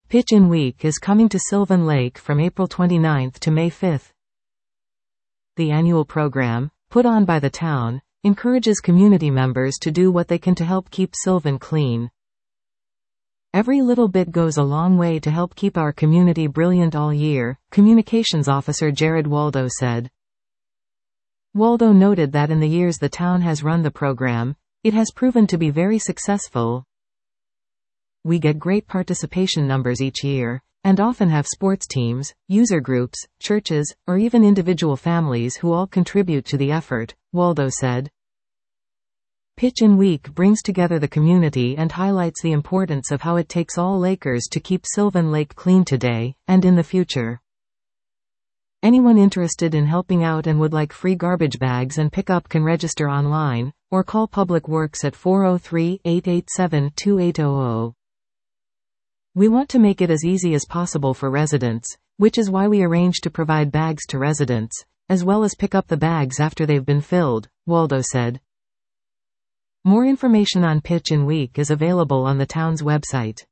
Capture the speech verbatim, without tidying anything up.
Pitch-In Week is coming to Sylvan Lake from April twenty-ninth to May fifth. The annual program, put on by the town, encourages community members to do what they can to help keep Sylvan clean. Every little bit goes a long way to help keep our community brilliant all year, Communications Officer Jared Waldo said. Waldo noted that in the years the town has run the program, it has proven to be very successful. We get great participation numbers each year, and often have sports teams, user groups, churches, or even individual families who all contribute to the effort, Waldo said. Pitch-In Week brings together the community and highlights the importance of how it takes all Lakers to keep Sylvan Lake clean today, and in the future. Anyone interested in helping out and would like free garbage bags and pickup can register online, or call Public Works at four oh three, eight eight seven, two eight zero zero. We want to make it as easy as possible for residents, which is why we arrange to provide bags to residents, as well as pick up the bags after they've been filled, Waldo said. More information on Pitch-In Week is available on the town's website.